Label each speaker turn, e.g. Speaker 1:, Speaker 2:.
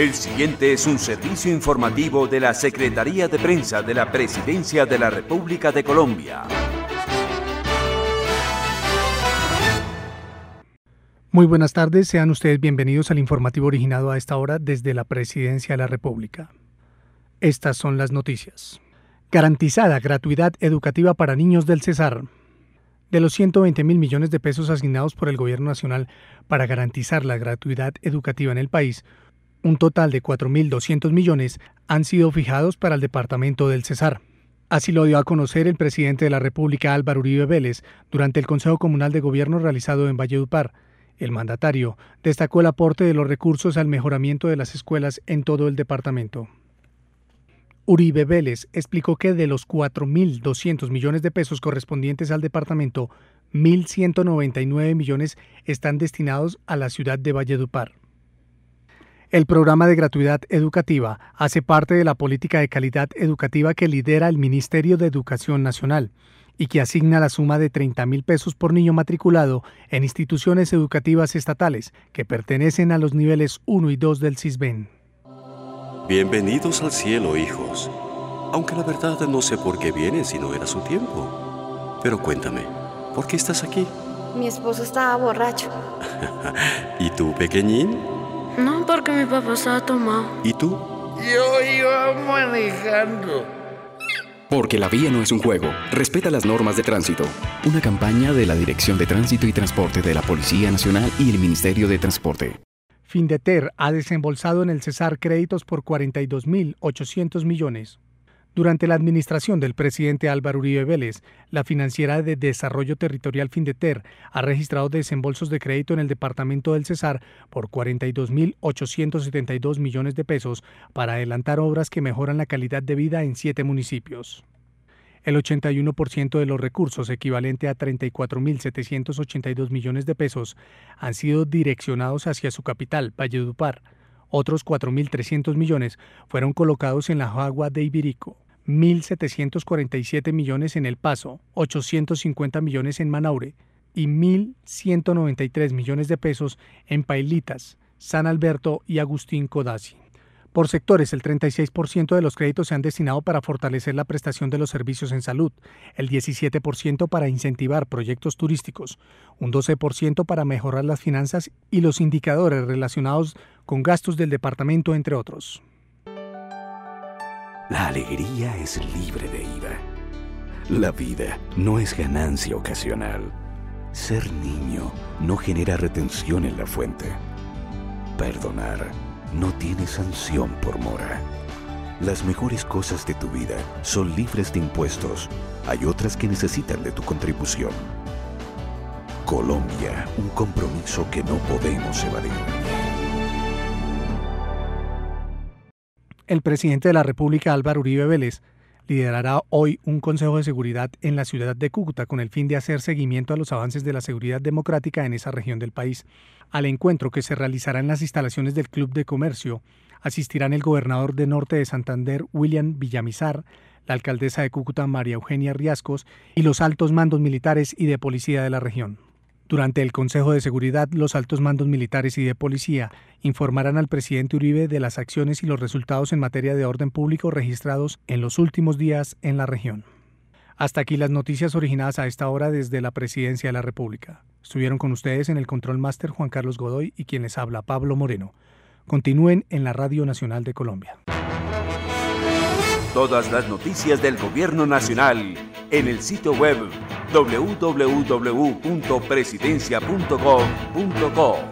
Speaker 1: El siguiente es un servicio informativo de la Secretaría de Prensa de la Presidencia de la República de Colombia.
Speaker 2: Muy buenas tardes, sean ustedes bienvenidos al informativo originado a esta hora desde la Presidencia de la República. Estas son las noticias. Garantizada gratuidad educativa para niños del Cesar. De los 120.000 millones de pesos asignados por el Gobierno Nacional para garantizar la gratuidad educativa en el país, un total de 4.200 millones han sido fijados para el departamento del Cesar. Así lo dio a conocer el presidente de la República, Álvaro Uribe Vélez, durante el Consejo Comunal de Gobierno realizado en Valledupar. El mandatario destacó el aporte de los recursos al mejoramiento de las escuelas en todo el departamento. Uribe Vélez explicó que de los 4.200 millones de pesos correspondientes al departamento, 1.199 millones están destinados a la ciudad de Valledupar. El programa de gratuidad educativa hace parte de la política de calidad educativa que lidera el Ministerio de Educación Nacional y que asigna la suma de 30.000 pesos por niño matriculado en instituciones educativas estatales que pertenecen a los niveles 1 y 2 del CISBEN.
Speaker 3: Bienvenidos al cielo, hijos. Aunque la verdad no sé por qué vienes si no era su tiempo. Pero cuéntame, ¿por qué estás aquí?
Speaker 4: Mi esposo estaba borracho.
Speaker 3: ¿Y tú, pequeñín?
Speaker 4: No, porque mi papá estaba tomado.
Speaker 3: ¿Y tú?
Speaker 5: Yo iba manejando.
Speaker 6: Porque la vía no es un juego. Respeta las normas de tránsito. Una campaña de la Dirección de Tránsito y Transporte de la Policía Nacional y el Ministerio de Transporte.
Speaker 2: Findeter ha desembolsado en el Cesar créditos por 42.800 millones. Durante la administración del presidente Álvaro Uribe Vélez, la Financiera de Desarrollo Territorial Findeter ha registrado desembolsos de crédito en el departamento del Cesar por 42.872 millones de pesos para adelantar obras que mejoran la calidad de vida en 7 municipios. El 81% de los recursos, equivalente a 34.782 millones de pesos, han sido direccionados hacia su capital, Valledupar. Otros 4.300 millones fueron colocados en la Jagua de Ibirico, 1.747 millones en El Paso, 850 millones en Manaure y 1.193 millones de pesos en Pailitas, San Alberto y Agustín Codazzi. Por sectores, el 36% de los créditos se han destinado para fortalecer la prestación de los servicios en salud, el 17% para incentivar proyectos turísticos, un 12% para mejorar las finanzas y los indicadores relacionados con gastos del departamento, entre otros.
Speaker 7: La alegría es libre de ira. La vida no es ganancia ocasional. Ser niño no genera retención en la fuente. Perdonar no tiene sanción por mora. Las mejores cosas de tu vida son libres de impuestos. Hay otras que necesitan de tu contribución. Colombia, un compromiso que no podemos evadir.
Speaker 2: El presidente de la República, Álvaro Uribe Vélez, liderará hoy un Consejo de Seguridad en la ciudad de Cúcuta con el fin de hacer seguimiento a los avances de la seguridad democrática en esa región del país. Al encuentro, que se realizará en las instalaciones del Club de Comercio, asistirán el gobernador de Norte de Santander, William Villamizar, la alcaldesa de Cúcuta, María Eugenia Riascos, y los altos mandos militares y de policía de la región. Durante el Consejo de Seguridad, los altos mandos militares y de policía informarán al presidente Uribe de las acciones y los resultados en materia de orden público registrados en los últimos días en la región. Hasta aquí las noticias originadas a esta hora desde la Presidencia de la República. Estuvieron con ustedes en el Control Máster Juan Carlos Godoy y quien les habla, Pablo Moreno. Continúen en la Radio Nacional de Colombia.
Speaker 1: Todas las noticias del Gobierno Nacional en el sitio web www.presidencia.gov.co.